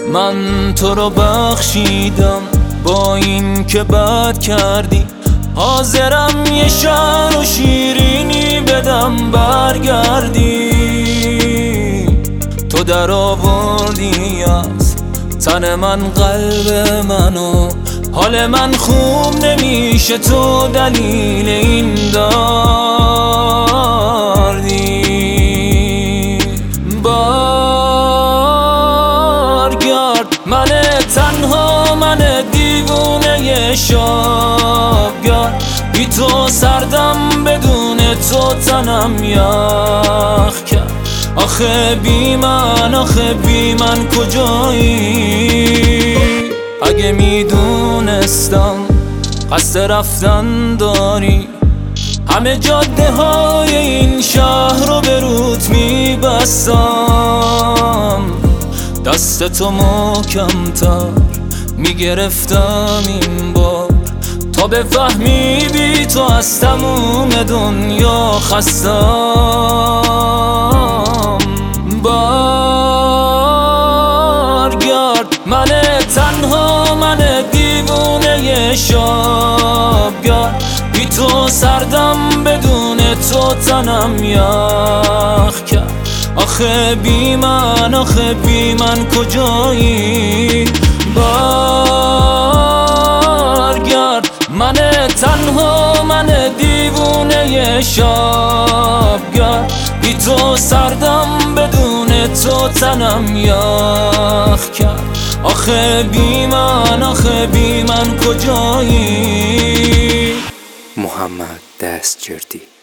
من تو رو بخشیدم با این که بد کردی، حاضرم یه شعر و شیرینی بدم برگردی. تو در آوردی از تن من قلب منو، حال من خوب نمیشه تو دلیل این دردی. برگرد من تنها، من دیوونه شبگر، بی تو سردم بدون تو تنم یخ کرد. آخه بی من کجایی؟ اگه میدونستم قصد رفتن داری، همه جاده های این شهر رو به روت میبستم. دستتو محکم‌تر میگرفتم این بار، تا بفهمی بی تو از تموم دنیا خستم. برگرد من تنها، من دیوونه شبگر، بی تو سردم بدون تو تنم یخ کرد. آخه بی من کجایی؟ برگرد من تنها، من دیوونه شبگر، بی تو سردم بدون تو تنم یخ کرد. آخه بی من کجایی؟ محمد دستجردی.